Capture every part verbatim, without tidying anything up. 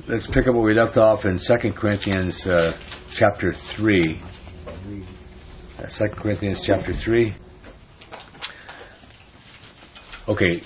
let's pick up where we left off in Second Corinthians uh, chapter three. Uh, Second Corinthians chapter three. Okay.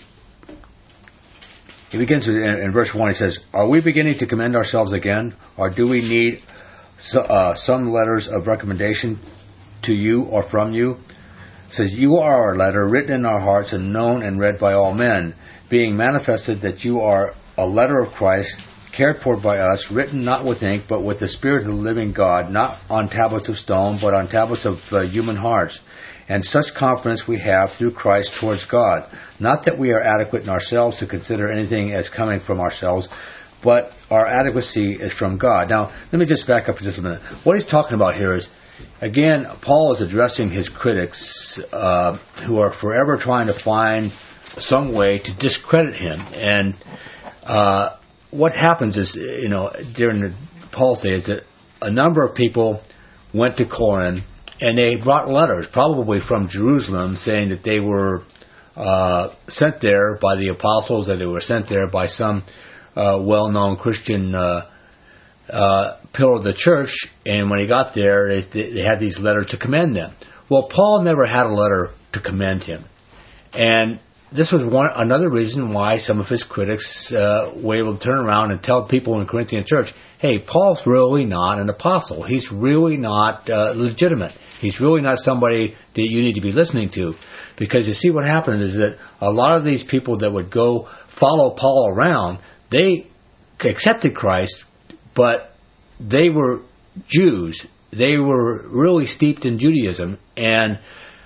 He begins in, in verse one. He says, "Are we beginning to commend ourselves again, or do we need so, uh, some letters of recommendation to you or from you?" It says, "You are our letter, written in our hearts and known and read by all men, being manifested that you are a letter of Christ, cared for by us, written not with ink, but with the Spirit of the living God, not on tablets of stone, but on tablets of uh, human hearts. And such confidence we have through Christ towards God. Not that we are adequate in ourselves to consider anything as coming from ourselves, but our adequacy is from God." Now, let me just back up for just a minute. What he's talking about here is, again, Paul is addressing his critics uh, who are forever trying to find some way to discredit him. And uh, what happens is, you know, during the Paul's days, that a number of people went to Corinth, and they brought letters, probably from Jerusalem, saying that they were uh, sent there by the apostles, that they were sent there by some uh, well-known Christian uh, uh, pillar of the church. And when he got there, they, they had these letters to commend them. Well, Paul never had a letter to commend him. And this was one another reason why some of his critics uh, were able to turn around and tell people in the Corinthian church, hey, Paul's really not an apostle. He's really not uh, legitimate. He's really not somebody that you need to be listening to. Because you see what happened is that a lot of these people that would go follow Paul around, they accepted Christ, but they were Jews. They were really steeped in Judaism, and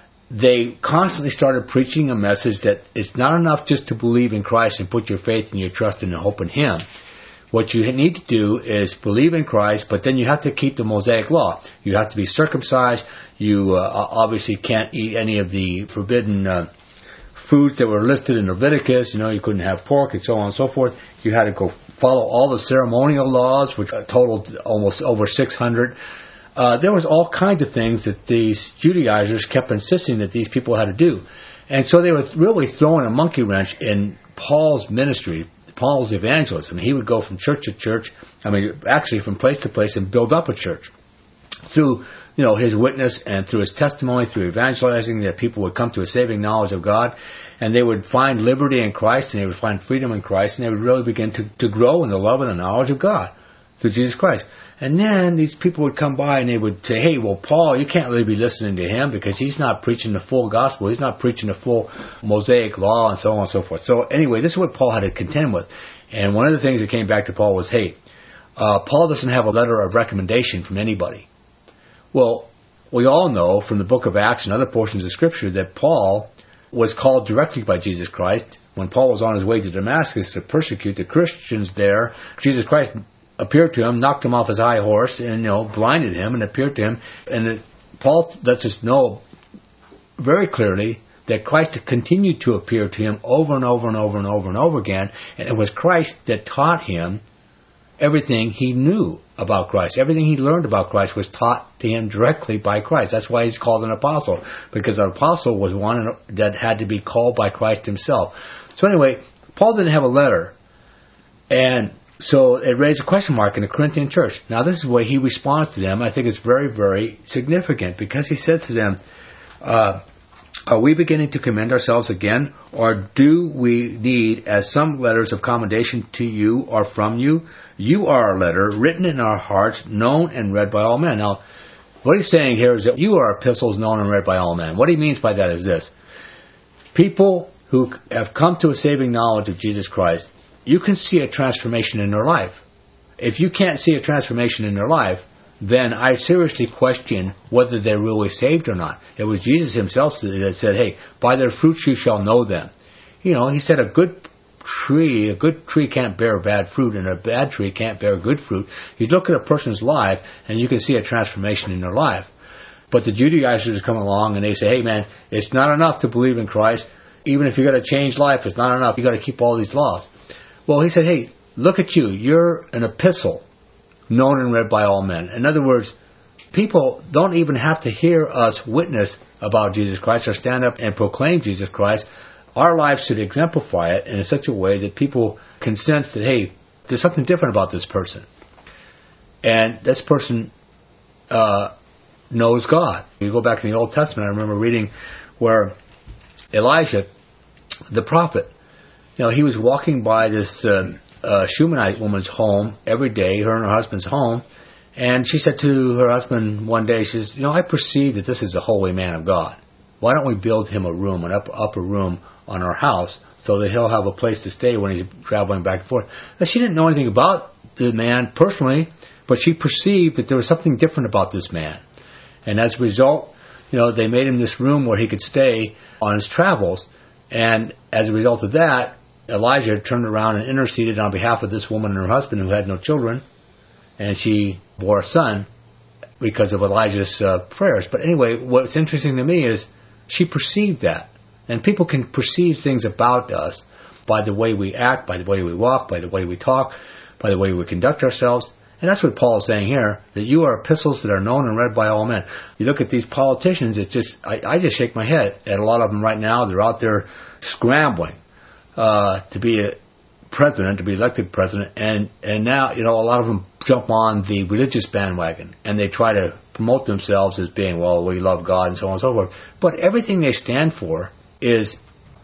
they constantly started preaching a message that it's not enough just to believe in Christ and put your faith and your trust and your hope in Him. What you need to do is believe in Christ, but then you have to keep the Mosaic law. You have to be circumcised. You uh, obviously can't eat any of the forbidden uh, foods that were listed in Leviticus. You know, you couldn't have pork and so on and so forth. You had to go follow all the ceremonial laws, which totaled almost over six hundred. Uh, there was all kinds of things that these Judaizers kept insisting that these people had to do. And so they were really throwing a monkey wrench in Paul's ministry, Paul's evangelism. He would go from church to church, I mean, actually from place to place, and build up a church through, you know, his witness and through his testimony, through evangelizing, that people would come to a saving knowledge of God, and they would find liberty in Christ, and they would find freedom in Christ, and they would really begin to, to grow in the love and the knowledge of God through Jesus Christ. And then these people would come by and they would say, hey, well, Paul, you can't really be listening to him because he's not preaching the full gospel. He's not preaching the full Mosaic law and so on and so forth. So anyway, this is what Paul had to contend with. And one of the things that came back to Paul was, hey, uh, Paul doesn't have a letter of recommendation from anybody. Well, we all know from the book of Acts and other portions of Scripture that Paul was called directly by Jesus Christ. When Paul was on his way to Damascus to persecute the Christians there, Jesus Christ appeared to him, knocked him off his high horse, and, you know, blinded him and appeared to him. And it, Paul lets us know very clearly that Christ continued to appear to him over and over and over and over and over again. And it was Christ that taught him everything he knew about Christ. Everything he learned about Christ was taught to him directly by Christ. That's why he's called an apostle, because an apostle was one that had to be called by Christ himself. So anyway, Paul didn't have a letter. And so it raised a question mark in the Corinthian church. Now, this is the way he responds to them. I think it's very, very significant, because he said to them, uh, are we beginning to commend ourselves again, or do we need as some letters of commendation to you or from you? You are our letter, written in our hearts, known and read by all men. Now, what he's saying here is that you are epistles known and read by all men. What he means by that is this. People who have come to a saving knowledge of Jesus Christ, you can see a transformation in their life. If you can't see a transformation in their life, then I seriously question whether they're really saved or not. It was Jesus himself that said, hey, by their fruits you shall know them. You know, he said a good tree, a good tree can't bear bad fruit, and a bad tree can't bear good fruit. You look at a person's life, and you can see a transformation in their life. But the Judaizers come along, and they say, hey, man, it's not enough to believe in Christ. Even if you've got to change life, it's not enough. You've got to keep all these laws. Well, he said, hey, look at you. You're an epistle known and read by all men. In other words, people don't even have to hear us witness about Jesus Christ or stand up and proclaim Jesus Christ. Our lives should exemplify it in such a way that people can sense that, hey, there's something different about this person. And this person uh, knows God. You go back in the Old Testament, I remember reading where Elijah, the prophet, you know, he was walking by this uh, uh, Shunammite woman's home every day, her and her husband's home, and she said to her husband one day, she says, you know, I perceive that this is a holy man of God. Why don't we build him a room, an upper, upper room on our house, so that he'll have a place to stay when he's traveling back and forth. Now, she didn't know anything about the man personally, but she perceived that there was something different about this man. And as a result, you know, they made him this room where he could stay on his travels. And as a result of that, Elijah turned around and interceded on behalf of this woman and her husband who had no children. And she bore a son because of Elijah's uh, prayers. But anyway, what's interesting to me is she perceived that. And people can perceive things about us by the way we act, by the way we walk, by the way we talk, by the way we conduct ourselves. And that's what Paul is saying here, that you are epistles that are known and read by all men. You look at these politicians, it's just, I, I just shake my head at a lot of them right now. They're out there scrambling uh, to be a president, to be elected president. And, and now, you know, a lot of them jump on the religious bandwagon and they try to promote themselves as being, well, we love God and so on and so forth. But everything they stand for is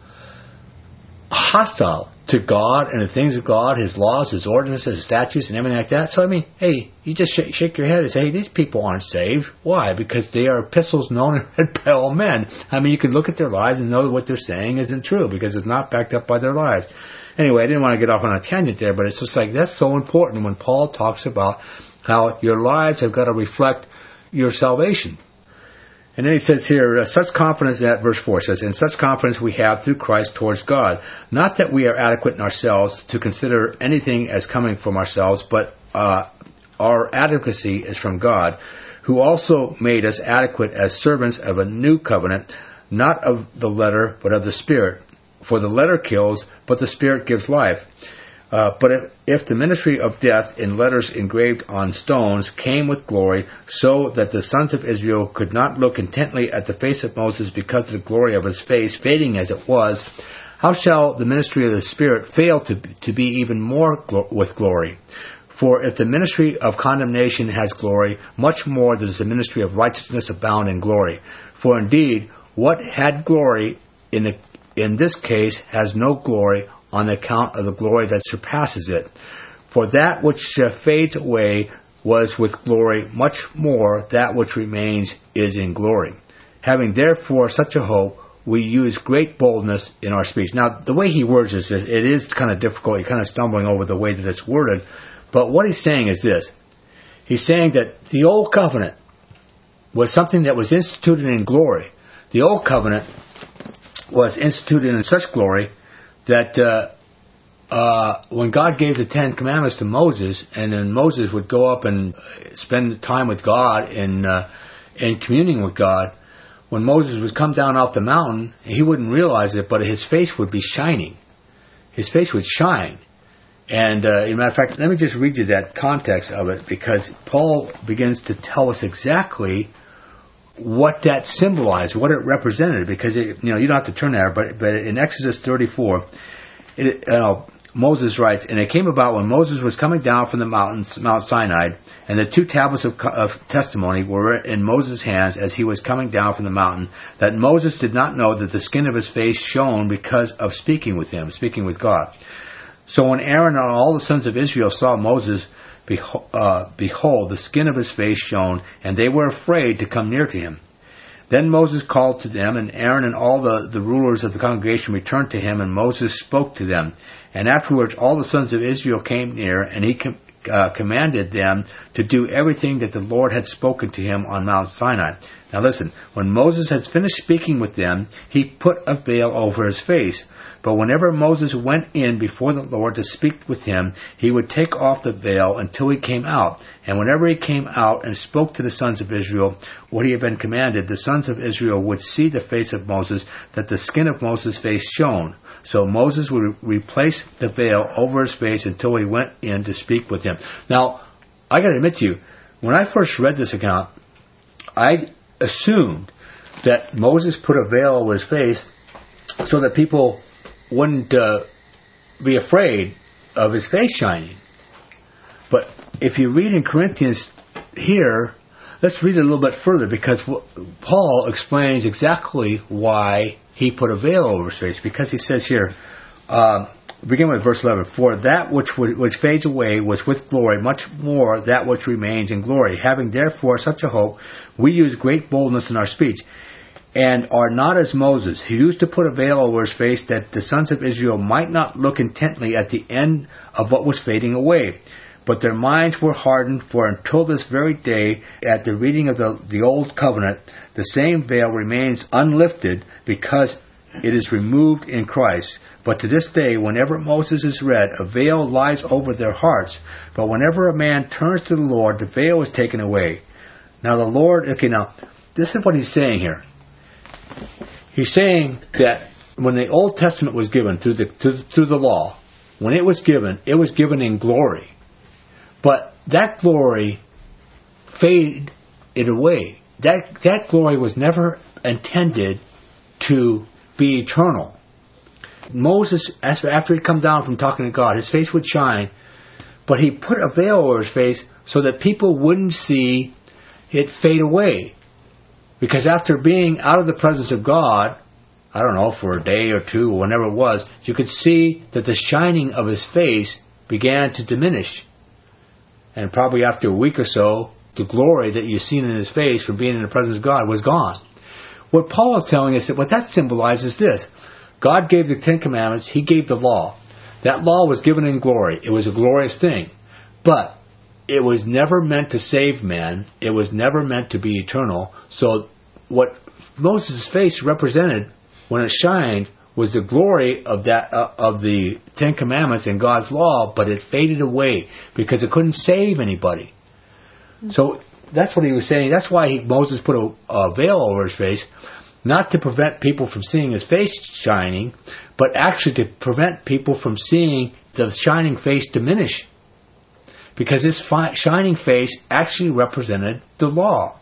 hostile to God and the things of God, His laws, His ordinances, His statutes, and everything like that. So, I mean, hey, you just sh- shake your head and say, hey, these people aren't saved. Why? Because they are epistles known and read by all men. I mean, you can look at their lives and know what they're saying isn't true because it's not backed up by their lives. Anyway, I didn't want to get off on a tangent there, but it's just like that's so important when Paul talks about how your lives have got to reflect your salvation. And then he says here, uh, such confidence, that verse four says, and such confidence we have through Christ towards God. Not that we are adequate in ourselves to consider anything as coming from ourselves, but uh, our adequacy is from God, who also made us adequate as servants of a new covenant, not of the letter, but of the Spirit. For the letter kills, but the Spirit gives life. Uh, but if, if the ministry of death in letters engraved on stones came with glory, so that the sons of Israel could not look intently at the face of Moses because of the glory of his face, fading as it was, how shall the ministry of the Spirit fail to, to be even more glo- with glory? For if the ministry of condemnation has glory, much more does the ministry of righteousness abound in glory. For indeed, what had glory in the in this case has no glory on account of the glory that surpasses it. For that which uh, fades away was with glory, much more that which remains is in glory. Having therefore such a hope, we use great boldness in our speech. Now, the way he words this, it is kind of difficult. You're kind of stumbling over the way that it's worded. But what he's saying is this. He's saying that the old covenant was something that was instituted in glory. The old covenant was instituted in such glory that uh, uh, when God gave the Ten Commandments to Moses, and then Moses would go up and spend time with God in uh, in communing with God, when Moses would come down off the mountain, he wouldn't realize it, but his face would be shining. His face would shine. And uh, as a matter of fact, let me just read you that context of it, because Paul begins to tell us exactly what that symbolized, what it represented, because it, you know you don't have to turn there, but but in Exodus thirty-four, it, uh, Moses writes, and it came about when Moses was coming down from the mountains, Mount Sinai, and the two tablets of, of testimony were in Moses' hands as he was coming down from the mountain, that Moses did not know that the skin of his face shone because of speaking with him, speaking with God. So when Aaron and all the sons of Israel saw Moses, Behold, uh, behold, the skin of his face shone, and they were afraid to come near to him. Then Moses called to them, and Aaron and all the, the rulers of the congregation returned to him, and Moses spoke to them. And afterwards all the sons of Israel came near, and he com- uh, commanded them to do everything that the Lord had spoken to him on Mount Sinai. Now listen, when Moses had finished speaking with them, he put a veil over his face. But whenever Moses went in before the Lord to speak with him, he would take off the veil until he came out. And whenever he came out and spoke to the sons of Israel what he had been commanded, the sons of Israel would see the face of Moses, that the skin of Moses' face shone. So Moses would replace the veil over his face until he went in to speak with him. Now, I got to admit to you, when I first read this account, I assumed that Moses put a veil over his face so that people wouldn't uh, be afraid of his face shining. if you read in Corinthians here, let's read it a little bit further, because Paul explains exactly why he put a veil over his face. Because he says here, um, begin with verse eleven, for that which which fades away was with glory, much more that which remains in glory. Having therefore such a hope, we use great boldness in our speech, and are not as Moses, who used to put a veil over his face, that the sons of Israel might not look intently at the end of what was fading away. But their minds were hardened, for until this very day, at the reading of the, the Old Covenant, the same veil remains unlifted, because it is removed in Christ. But to this day, whenever Moses is read, a veil lies over their hearts. But whenever a man turns to the Lord, the veil is taken away. Now the Lord, okay, now, this is what he's saying here. He's saying that when the Old Testament was given through the through, through the law, when it was given, it was given in glory. But that glory faded away. That that glory was never intended to be eternal. Moses, after he'd come down from talking to God, his face would shine, but he put a veil over his face so that people wouldn't see it fade away. Because after being out of the presence of God, I don't know, for a day or two, or whenever it was, you could see that the shining of his face began to diminish. And probably after a week or so, the glory that you've seen in his face from being in the presence of God was gone. What Paul is telling us, that what that symbolizes this. God gave the Ten Commandments. He gave the law. That law was given in glory. It was a glorious thing. But it was never meant to save men. It was never meant to be eternal. So what Moses' face represented when it shined was the glory of that uh, of the Ten Commandments and God's law, but it faded away because it couldn't save anybody. Mm-hmm. So that's what he was saying. That's why he, Moses put a, a veil over his face, not to prevent people from seeing his face shining, but actually to prevent people from seeing the shining face diminish. Because his fi- shining face actually represented the law.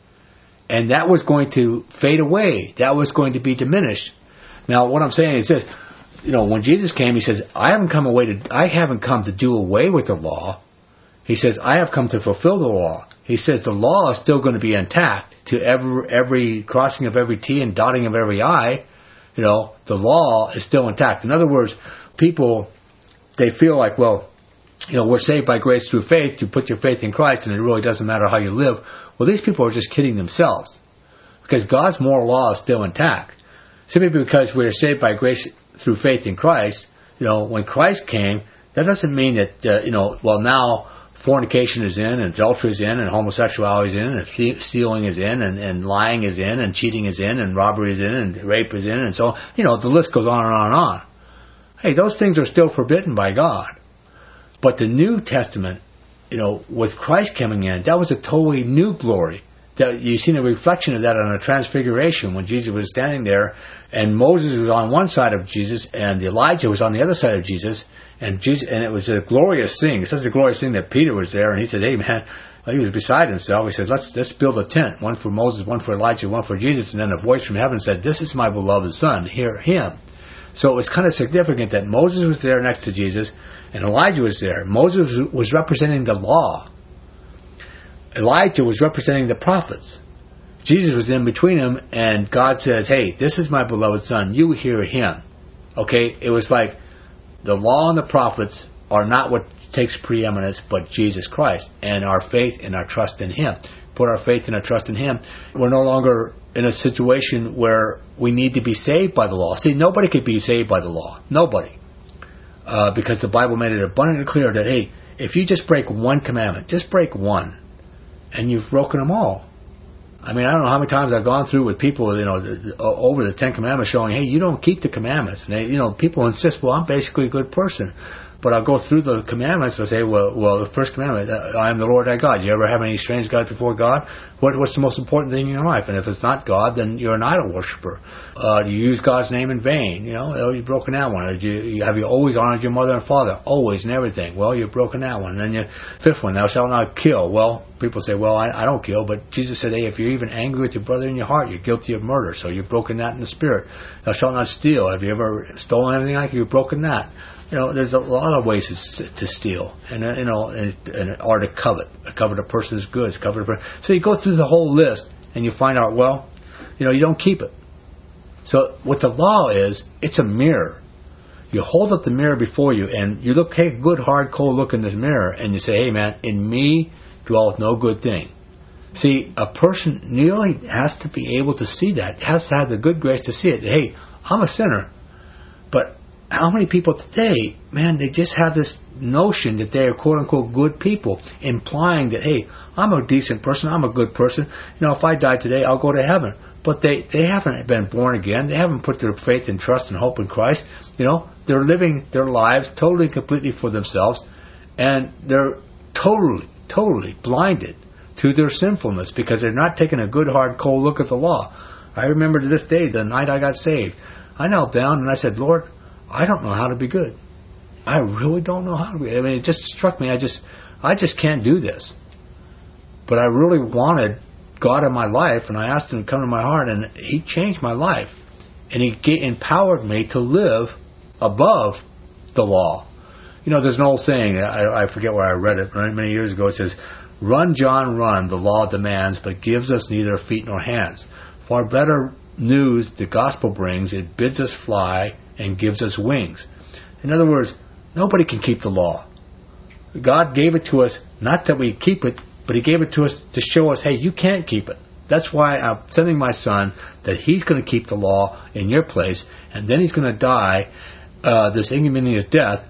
And that was going to fade away. That was going to be diminished. Now, what I'm saying is this, you know, when Jesus came, he says, I haven't come away to, I haven't come to do away with the law. He says, I have come to fulfill the law. He says the law is still going to be intact to every, every crossing of every T and dotting of every I. You know, the law is still intact. In other words, people, they feel like, well, you know, we're saved by grace through faith. You put your faith in Christ and it really doesn't matter how you live. Well, these people are just kidding themselves. Because God's moral law is still intact. Simply because we are saved by grace through faith in Christ, you know, when Christ came, that doesn't mean that, uh, you know, well, now fornication is in, and adultery is in, and homosexuality is in, and th- stealing is in, and, and lying is in, and cheating is in, and robbery is in, and rape is in, and so, you know, the list goes on and on and on. Hey, those things are still forbidden by God. But the New Testament, you know, with Christ coming in, that was a totally new glory. That you've seen a reflection of that on the Transfiguration when Jesus was standing there, and Moses was on one side of Jesus, and Elijah was on the other side of Jesus, and Jesus, and it was a glorious thing. It's such a glorious thing that Peter was there, and he said, "Hey, man," he was beside himself. He said, "Let's let's build a tent, one for Moses, one for Elijah, one for Jesus." And then a voice from heaven said, "This is my beloved Son. Hear him." So it was kind of significant that Moses was there next to Jesus, and Elijah was there. Moses was representing the law. Elijah was representing the prophets. Jesus was in between them, and God says, "Hey, this is my beloved Son. You hear him." Okay? It was like the law and the prophets are not what takes preeminence, but Jesus Christ and our faith and our trust in him. Put our faith and our trust in him. We're no longer in a situation where we need to be saved by the law. See, nobody could be saved by the law. Nobody. Uh, because the Bible made it abundantly clear that, hey, if you just break one commandment, just break one, and you've broken them all. I mean, I don't know how many times I've gone through with people, you know, the, the, over the Ten Commandments showing, hey, you don't keep the commandments. And they, you know, people insist, well, I'm basically a good person. But I'll go through the commandments and say, well, well, the first commandment, I am the Lord thy God. You ever have any strange gods before God? What, what's the most important thing in your life? And if it's not God, then you're an idol worshiper. Uh, do you use God's name in vain? You know, oh, you've broken that one. Or do you, have you always honored your mother and father? Always and everything. Well, you've broken that one. And then your fifth one, thou shalt not kill. Well, people say, well, I, I don't kill. But Jesus said, hey, if you're even angry with your brother in your heart, you're guilty of murder. So you've broken that in the spirit. Thou shalt not steal. Have you ever stolen anything like it? You've broken that. You know, there's a lot of ways to, to steal, and uh, you know, and, and, or to covet, covet a person's goods, covet a person. So you go through the whole list, and you find out, well, you know, you don't keep it. So what the law is, it's a mirror. You hold up the mirror before you, and you look, take a good, hard, cold look in this mirror, and you say, hey, man, in me dwelleth no good thing. See, a person nearly has to be able to see that, has to have the good grace to see it. Hey, I'm a sinner, but how many people today, man, they just have this notion that they are quote-unquote good people, implying that, hey, I'm a decent person, I'm a good person. You know, if I die today, I'll go to heaven. But they, they haven't been born again. They haven't put their faith and trust and hope in Christ. You know, they're living their lives totally and completely for themselves, and they're totally, totally blinded to their sinfulness because they're not taking a good, hard, cold look at the law. I remember to this day, the night I got saved, I knelt down and I said, Lord, I don't know how to be good. I really don't know how to be. I mean, it just struck me. I just, I just can't do this. But I really wanted God in my life, and I asked Him to come to my heart, and He changed my life, and He empowered me to live above the law. You know, there's an old saying. I, I forget where I read it many years ago. It says, "Run, John, run. The law demands, but gives us neither feet nor hands. Far better news the gospel brings. It bids us fly and gives us wings." In other words, nobody can keep the law. God gave it to us, not that we keep it, but He gave it to us to show us, hey, you can't keep it. That's why I'm sending my Son, that He's going to keep the law in your place, and then He's going to die uh, this ignominious death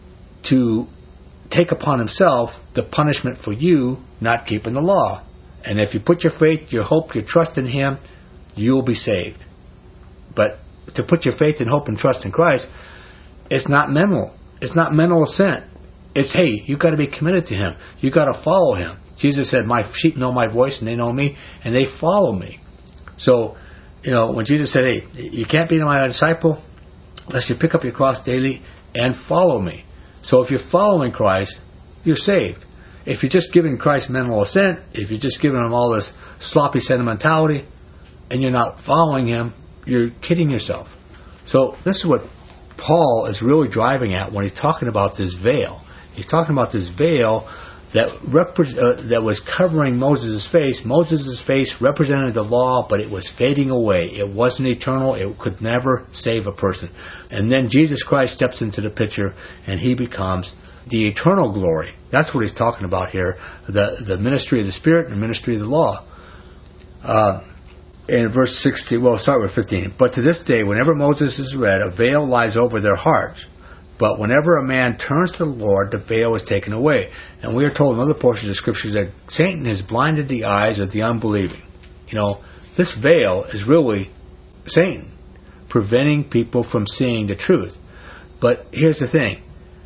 to take upon Himself the punishment for you not keeping the law. And if you put your faith, your hope, your trust in Him, you will be saved. But to put your faith and hope and trust in Christ, it's not mental. It's not mental assent. It's, hey, you've got to be committed to Him. You've got to follow Him. Jesus said, my sheep know my voice and they know me and they follow me. So, you know, when Jesus said, hey, you can't be my disciple unless you pick up your cross daily and follow me. So if you're following Christ, you're saved. If you're just giving Christ mental assent, if you're just giving Him all this sloppy sentimentality and you're not following Him, you're kidding yourself. So this is what Paul is really driving at when he's talking about this veil. He's talking about this veil that repre- uh, that was covering Moses' face. Moses' face represented the law, but it was fading away. It wasn't eternal. It could never save a person. And then Jesus Christ steps into the picture, and He becomes the eternal glory. That's what he's talking about here, the, the ministry of the Spirit and the ministry of the law. Uh, in verse sixteen, well, start with fifteen. But to this day, whenever Moses is read, a veil lies over their hearts. But whenever a man turns to the Lord, the veil is taken away. And we are told in other portions of Scripture that Satan has blinded the eyes of the unbelieving. You know, this veil is really Satan, preventing people from seeing the truth. But here's the thing.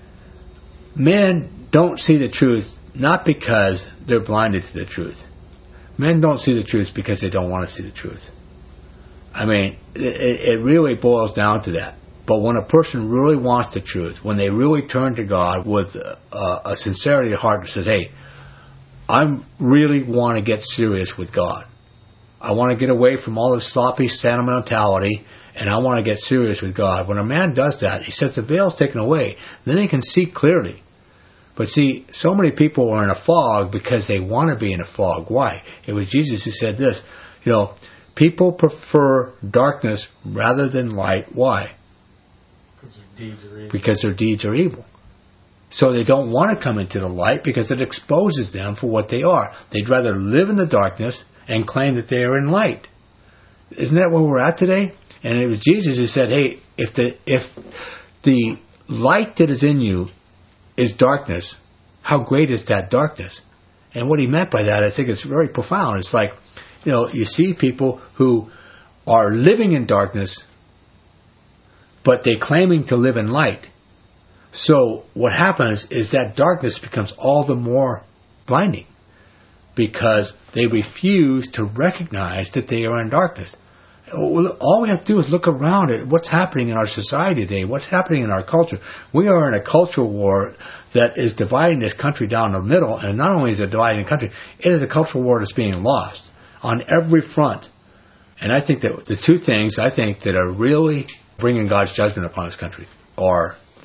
Men don't see the truth not because they're blinded to the truth. Men don't see the truth because they don't want to see the truth. I mean, it, it really boils down to that. But when a person really wants the truth, when they really turn to God with a, a sincerity of heart that says, hey, I really want to get serious with God. I want to get away from all this sloppy sentimentality, and I want to get serious with God. When a man does that, he says the veil's taken away. Then he can see clearly. But see, so many people are in a fog because they want to be in a fog. Why? It was Jesus who said this. You know, people prefer darkness rather than light. Why? Because their deeds are evil. Because their deeds are evil. So they don't want to come into the light because it exposes them for what they are. They'd rather live in the darkness and claim that they are in light. Isn't that where we're at today? And it was Jesus who said, hey, if the if the light that is in you is darkness, how great is that darkness? And what he meant by that, I think it's very profound. It's like, you know, you see people who are living in darkness, but they're claiming to live in light. So what happens is that darkness becomes all the more blinding because they refuse to recognize that they are in darkness. All we have to do is look around at what's happening in our society today, what's happening in our culture. We are in a cultural war that is dividing this country down the middle, and not only is it dividing the country, it is a cultural war that's being lost on every front. And I think that the two things I think that are really bringing God's judgment upon this country are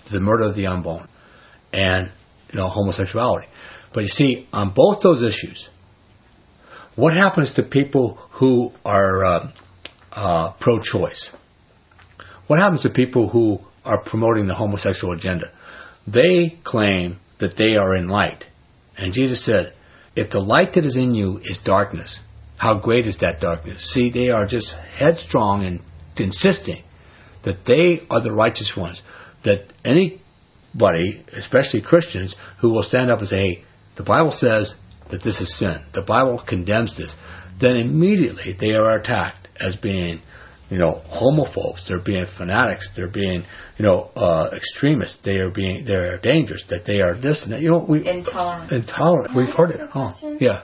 the murder of the unborn, and you know homosexuality. But you see, on both those issues, what happens to people who are uh, uh, pro-choice? What happens to people who are promoting the homosexual agenda? They claim that they are in light. And Jesus said, if the light that is in you is darkness, how great is that darkness? See, they are just headstrong and insisting that they are the righteous ones. That anybody, especially Christians, who will stand up and say, hey, the Bible says that this is sin. The Bible condemns this. Then immediately they are attacked as being, you know, homophobes. They're being fanatics. They're being, you know, uh, extremists. They are being, they're dangerous. That they are this and that. You know, we intolerant. Intolerant. Can We've I heard ask it. a Oh, question? yeah.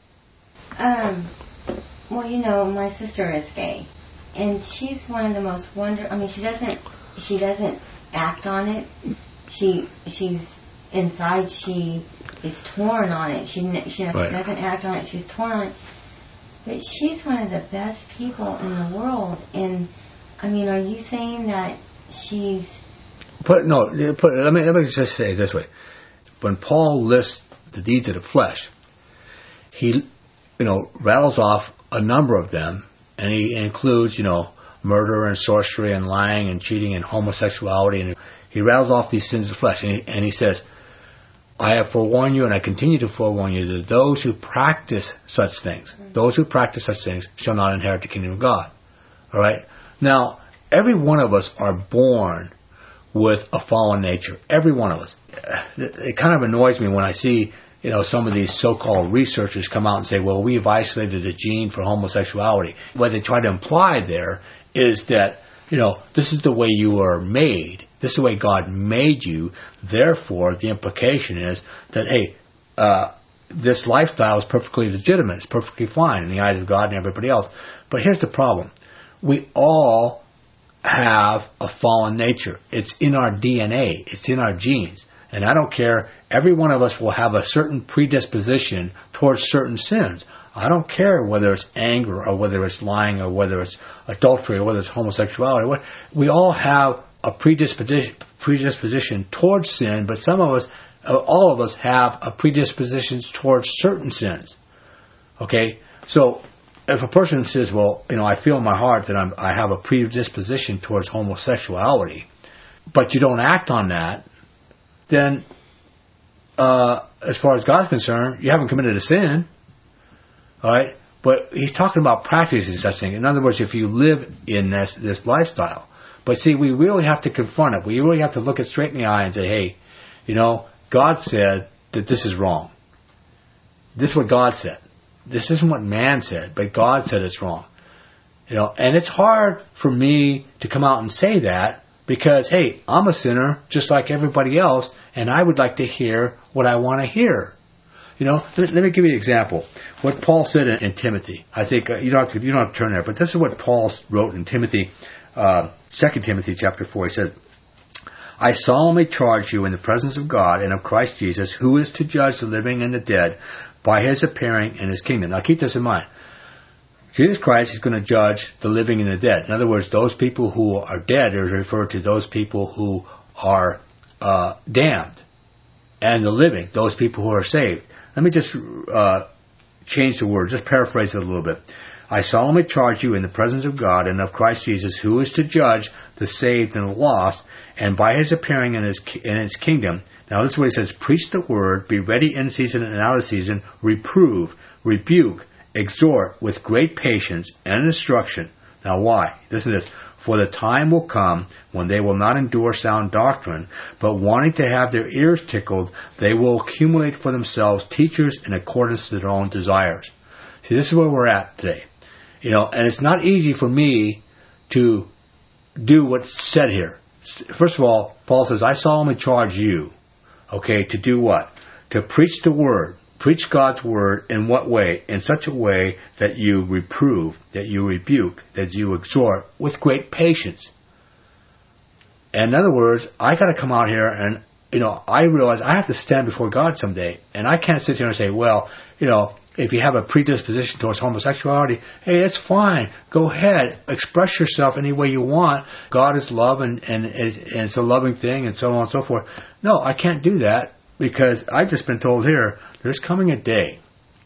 Um. Well, you know, my sister is gay, and she's one of the most wonder. I mean, she doesn't. She doesn't act on it. She she's inside. She is torn on it. She she, she Right. doesn't act on it. She's torn on it. But she's one of the best people in the world. And I mean, are you saying that she's? Put no. Put let me let me just say it this way. When Paul lists the deeds of the flesh, he, you know, rattles off a number of them, and he includes, you know, murder and sorcery and lying and cheating and homosexuality, and he rattles off these sins of the flesh, and he, and he says, I have forewarned you, and I continue to forewarn you, that those who practice such things, mm-hmm. those who practice such things shall not inherit the kingdom of God. All right? Now, every one of us are born with a fallen nature. Every one of us. It kind of annoys me when I see, you know, some of these so-called researchers come out and say, well, we've isolated a gene for homosexuality. What they try to imply there is that, you know, this is the way you are made. This is the way God made you. Therefore, the implication is that, hey, uh, this lifestyle is perfectly legitimate. It's perfectly fine in the eyes of God and everybody else. But here's the problem. We all have a fallen nature. It's in our D N A. It's in our genes. And I don't care. Every one of us will have a certain predisposition towards certain sins. I don't care whether it's anger or whether it's lying or whether it's adultery or whether it's homosexuality. We all have a predisposition, predisposition towards sin, but some of us, all of us have a predisposition towards certain sins. Okay? So if a person says, well, you know, I feel in my heart that I'm, I have a predisposition towards homosexuality, but you don't act on that, then uh, as far as God's concerned, you haven't committed a sin. All right? But he's talking about practicing such things. In other words, if you live in this, this lifestyle. But see, we really have to confront it. We really have to look it straight in the eye and say, hey, you know, God said that this is wrong. This is what God said. This isn't what man said, but God said it's wrong. You know, and it's hard for me to come out and say that because, hey, I'm a sinner just like everybody else, and I would like to hear what I want to hear. You know, let, let me give you an example. What Paul said in, in Timothy. I think uh, you don't have to, you don't have to turn there, but this is what Paul wrote in Timothy. Uh, Second Timothy chapter four, he says, I solemnly charge you in the presence of God and of Christ Jesus, who is to judge the living and the dead by his appearing in his kingdom. Now keep this in mind. Jesus Christ is going to judge the living and the dead. In other words, those people who are dead is referred to those people who are uh, damned. And the living, those people who are saved. Let me just uh, change the word, just paraphrase it a little bit. I solemnly charge you in the presence of God and of Christ Jesus, who is to judge the saved and the lost, and by his appearing in his in his kingdom. Now this is what he says, preach the word, be ready in season and out of season, reprove, rebuke, exhort with great patience and instruction. Now why? Listen to this. For the time will come when they will not endure sound doctrine, but wanting to have their ears tickled, they will accumulate for themselves teachers in accordance to their own desires. See, this is where we're at today. You know, and it's not easy for me to do what's said here. First of all, Paul says, I solemnly charge you, okay, to do what? To preach the word. Preach God's word in what way? In such a way that you reprove, that you rebuke, that you exhort with great patience. And in other words, I got to come out here and, you know, I realize I have to stand before God someday. And I can't sit here and say, well, you know, if you have a predisposition towards homosexuality, hey, it's fine. Go ahead. Express yourself any way you want. God is love, and, and, it's, and it's a loving thing, and so on and so forth. No, I can't do that, because I've just been told here, there's coming a day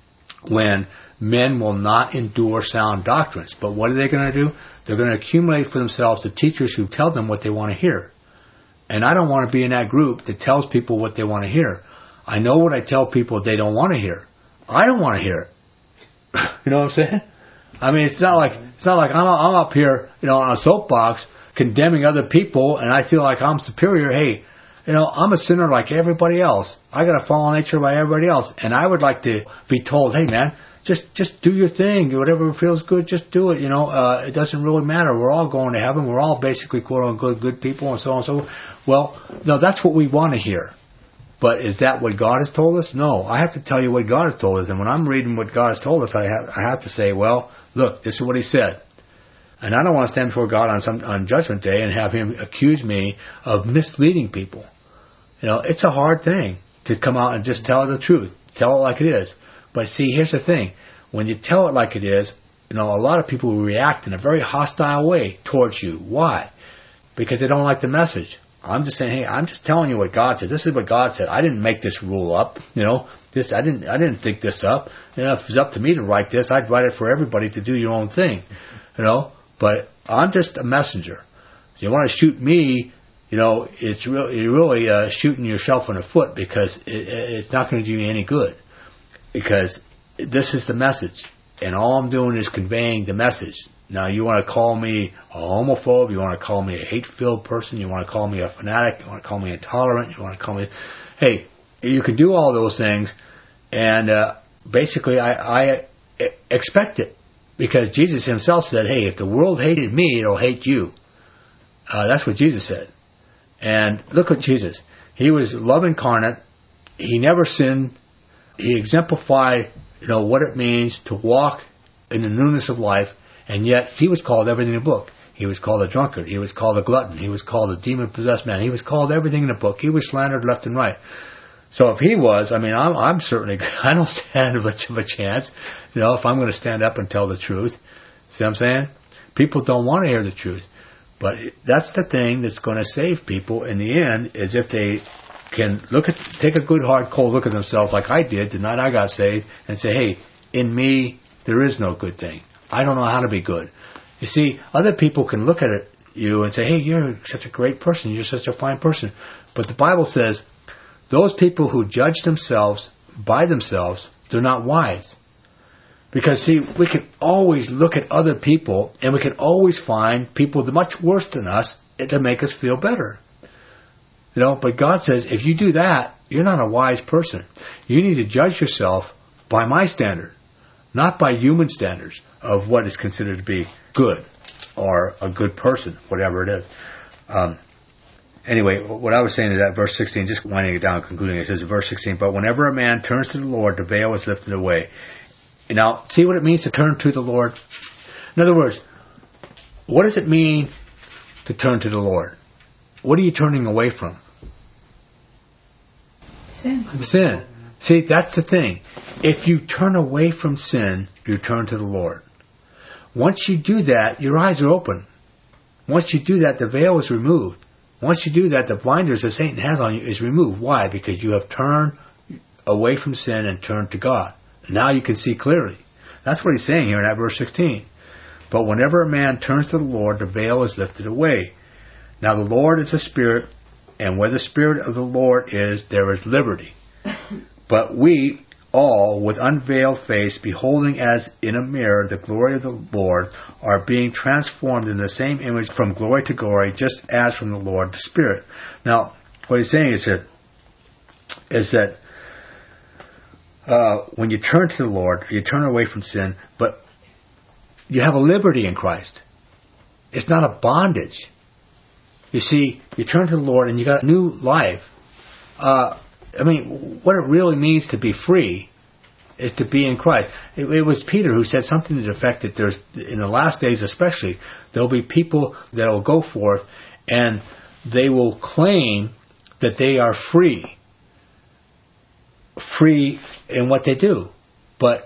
when men will not endure sound doctrines. But what are they going to do? They're going to accumulate for themselves the teachers who tell them what they want to hear. And I don't want to be in that group that tells people what they want to hear. I know what I tell people they don't want to hear. I don't want to hear it. You know what I'm saying? I mean, it's not like it's not like I'm I'm up here, you know, on a soapbox condemning other people, and I feel like I'm superior. Hey, you know, I'm a sinner like everybody else. I got a fallen nature like everybody else, and I would like to be told, hey, man, just just do your thing. Whatever feels good, just do it. You know, uh, it doesn't really matter. We're all going to heaven. We're all basically quote unquote good people, and so on and so forth. Well, no, that's what we want to hear. But is that what God has told us? No. I have to tell you what God has told us. And when I'm reading what God has told us, I have, I have to say, well, look, this is what He said. And I don't want to stand before God on some on Judgment Day and have Him accuse me of misleading people. You know, it's a hard thing to come out and just tell the truth. Tell it like it is. But see, here's the thing. When you tell it like it is, you know, a lot of people will react in a very hostile way towards you. Why? Because they don't like the message. I'm just saying, hey, I'm just telling you what God said. This is what God said. I didn't make this rule up. You know, this I didn't I didn't think this up. You know, if it was up to me to write this, I'd write it for everybody to do your own thing. You know, but I'm just a messenger. So you want to shoot me, you know, it's really you're really uh, shooting yourself in the foot, because it, it's not going to do you any good. Because this is the message, and all I'm doing is conveying the message. Now, you want to call me a homophobe, you want to call me a hate-filled person, you want to call me a fanatic, you want to call me intolerant, you want to call me... Hey, you can do all those things, and uh, basically I, I expect it. Because Jesus Himself said, hey, if the world hated me, it'll hate you. Uh, that's what Jesus said. And look at Jesus. He was love incarnate. He never sinned. He exemplified, you know, what it means to walk in the newness of life. And yet, He was called everything in the book. He was called a drunkard. He was called a glutton. He was called a demon-possessed man. He was called everything in the book. He was slandered left and right. So if He was, I mean, I'm, I'm certainly, I don't stand much of a chance, you know, if I'm going to stand up and tell the truth. See what I'm saying? People don't want to hear the truth. But that's the thing that's going to save people in the end, is if they can look at, take a good hard cold look at themselves like I did the night I got saved, and say, hey, in me, there is no good thing. I don't know how to be good. You see, other people can look at it, you and say, hey, you're such a great person. You're such a fine person. But the Bible says, those people who judge themselves by themselves, they're not wise. Because, see, we can always look at other people, and we can always find people that are much worse than us to make us feel better. You know, but God says, if you do that, you're not a wise person. You need to judge yourself by my standard, not by human standards of what is considered to be good or a good person, whatever it is. Um, anyway, what I was saying is that verse sixteen, just winding it down, concluding it, says verse sixteen, but whenever a man turns to the Lord, the veil is lifted away. Now, see what it means to turn to the Lord? In other words, what does it mean to turn to the Lord? What are you turning away from? Sin. Sin. See, that's the thing. If you turn away from sin, you turn to the Lord. Once you do that, your eyes are open. Once you do that, the veil is removed. Once you do that, the blinders that Satan has on you is removed. Why? Because you have turned away from sin and turned to God. Now you can see clearly. That's what he's saying here in that verse sixteen. But whenever a man turns to the Lord, the veil is lifted away. Now the Lord is a spirit, and where the Spirit of the Lord is, there is liberty. But we all, with unveiled face, beholding as in a mirror the glory of the Lord, are being transformed in the same image from glory to glory, just as from the Lord the Spirit. Now, what he's saying is that, is that uh, when you turn to the Lord, you turn away from sin, but you have a liberty in Christ. It's not a bondage. You see, you turn to the Lord and you got a new life. Uh, I mean, what it really means to be free is to be in Christ. It, it was Peter who said something to the effect that there's, in the last days especially, there'll be people that will go forth and they will claim that they are free. Free in what they do. But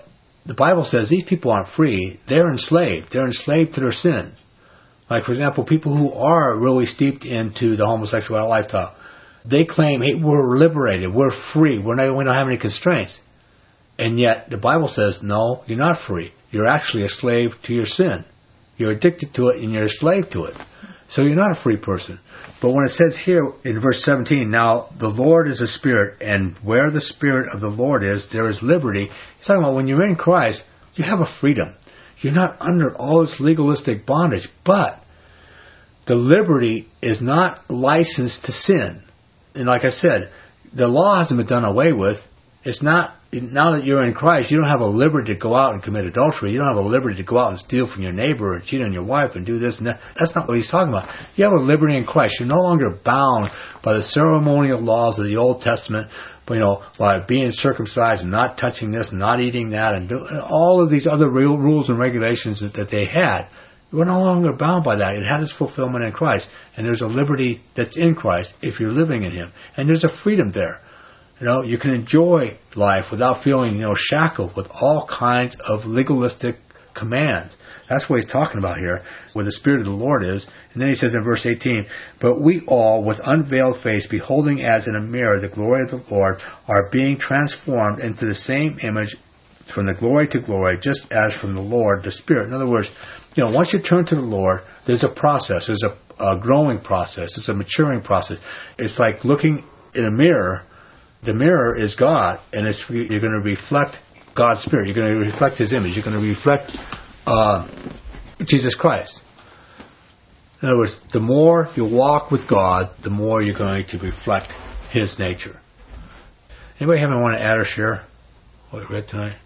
the Bible says these people aren't free. They're enslaved. They're enslaved to their sins. Like, for example, people who are really steeped into the homosexual lifestyle, they claim, hey, we're liberated, we're free, we're not, we don't have any constraints. And yet, the Bible says, no, you're not free. You're actually a slave to your sin. You're addicted to it and you're a slave to it. So you're not a free person. But when it says here in verse seventeen, now the Lord is a spirit, and where the Spirit of the Lord is, there is liberty. He's talking about when you're in Christ, you have a freedom. You're not under all this legalistic bondage, but the liberty is not licensed to sin. And like I said, the law hasn't been done away with. It's not, now that you're in Christ, you don't have a liberty to go out and commit adultery. You don't have a liberty to go out and steal from your neighbor and cheat on your wife and do this and that. That's not what he's talking about. You have a liberty in Christ. You're no longer bound by the ceremonial laws of the Old Testament, you know, by being circumcised and not touching this and not eating that and, do, and all of these other real rules and regulations that, that they had. We're no longer bound by that. It had its fulfillment in Christ. And there's a liberty that's in Christ if you're living in Him. And there's a freedom there. You know, you can enjoy life without feeling, you know, shackled with all kinds of legalistic commands. That's what he's talking about here, where the Spirit of the Lord is. And then he says in verse eighteen, but we all, with unveiled face, beholding as in a mirror the glory of the Lord, are being transformed into the same image from the glory to glory, just as from the Lord, the Spirit. In other words, you know, once you turn to the Lord, there's a process. There's a, a growing process. It's a maturing process. It's like looking in a mirror. The mirror is God, and it's, you're going to reflect God's Spirit. You're going to reflect His image. You're going to reflect uh, Jesus Christ. In other words, the more you walk with God, the more you're going to reflect His nature. Anybody have anyone to add or share what we read tonight?